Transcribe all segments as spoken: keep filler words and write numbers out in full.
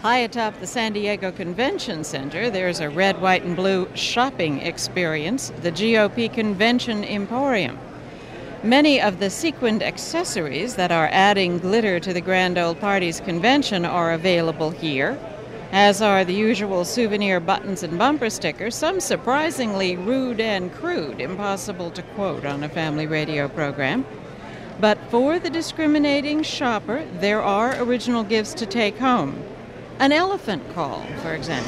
High atop the San Diego Convention Center, there's a red, white, and blue shopping experience, the G O P Convention Emporium. Many of the sequined accessories that are adding glitter to the Grand Ole Party's convention are available here, as are the usual souvenir buttons and bumper stickers, some surprisingly rude and crude, impossible to quote on a family radio program. But for the discriminating shopper, there are original gifts to take home. An elephant call, for example.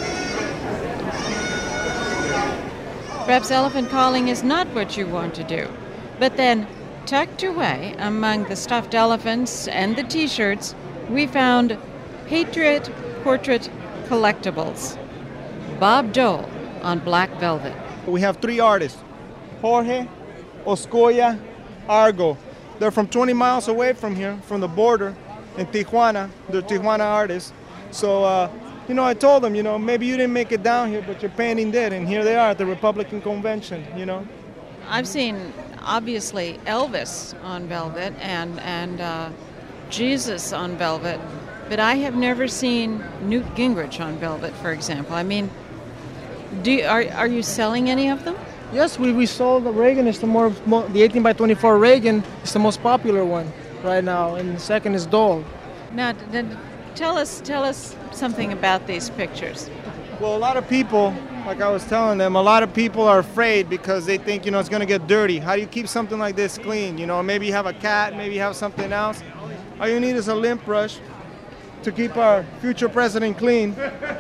Perhaps elephant calling is not what you want to do. But then, tucked away among the stuffed elephants and the T-shirts, we found Patriot Portrait Collectibles. Bob Dole on black velvet. We have three artists, Jorge, Oscoya, Argo. They're from twenty miles away from here, from the border in Tijuana. They're Tijuana artists. So, uh, you know, I told them, you know, maybe you didn't make it down here, but your painting did. And here they are at the Republican Convention, you know. I've seen, obviously, Elvis on velvet and, and uh, Jesus on velvet, but I have never seen Newt Gingrich on velvet, for example. I mean, do you, are, are you selling any of them? Yes, we, we sold the Reagan. It's the more, more the eighteen by twenty-four Reagan is the most popular one right now, and the second is Dole. Now, then tell us tell us something about these pictures. Well, a lot of people, like I was telling them, a lot of people are afraid because they think, you know, it's going to get dirty. How do you keep something like this clean? You know, maybe you have a cat, maybe you have something else. All you need is a lint brush to keep our future president clean.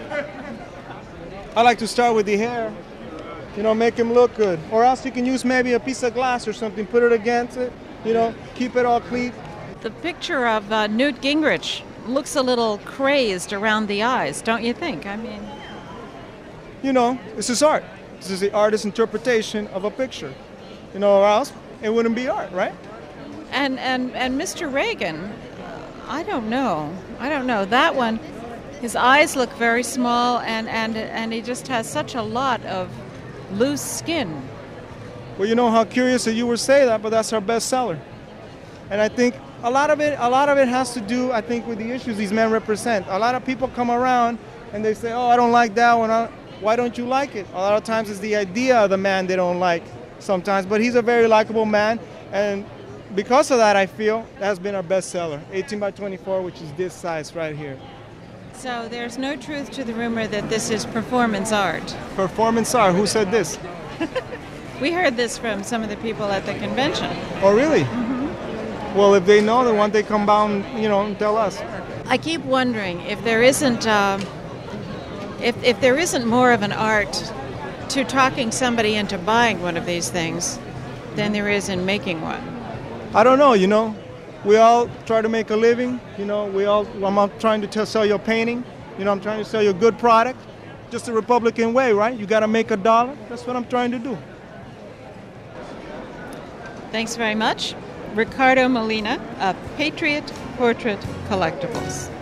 I like to start with the hair. You know, make him look good. Or else you can use maybe a piece of glass or something, put it against it, you know, keep it all clean. The picture of uh, Newt Gingrich looks a little crazed around the eyes, don't you think? I mean... You know, this is art. This is the artist's interpretation of a picture. You know, or else it wouldn't be art, right? And, and, and Mister Reagan, I don't know. I don't know. That one, his eyes look very small, and, and, and he just has such a lot of loose skin. Well, you know how curious that you would say that, but that's our bestseller. And I think a lot of it, a lot of it has to do, I think, with the issues these men represent. A lot of people come around and they say, "Oh, I don't like that one. I, why don't you like it?" A lot of times it's the idea of the man they don't like sometimes. But he's a very likable man, and because of that, I feel that has been our bestseller, eighteen by twenty-four, which is this size right here. So there's no truth to the rumor that this is performance art. Performance art? Who said this? We heard this from some of the people at the convention. Oh, really? Mm-hmm. Well, if they know, then why don't they come down, you know, and tell us? I keep wondering if there isn't, uh, if if there isn't more of an art to talking somebody into buying one of these things than there is in making one. I don't know. You know, we all try to make a living. You know, we all. I'm not trying to tell, sell you a painting. You know, I'm trying to sell you a good product, just the Republican way, right? You got to make a dollar. That's what I'm trying to do. Thanks very much. Ricardo Molina of Patriot Portrait Collectibles.